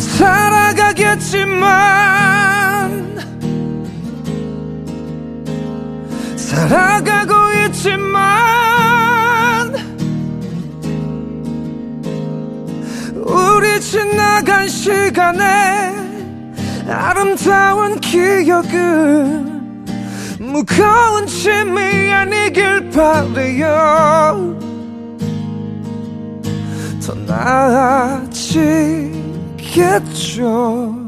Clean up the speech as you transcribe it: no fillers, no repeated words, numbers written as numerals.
살아가고 있지만 우리 지나간 시간에 아름다운 기억은 무거운 짐이 아니길 바래요. 더 나아지겠죠.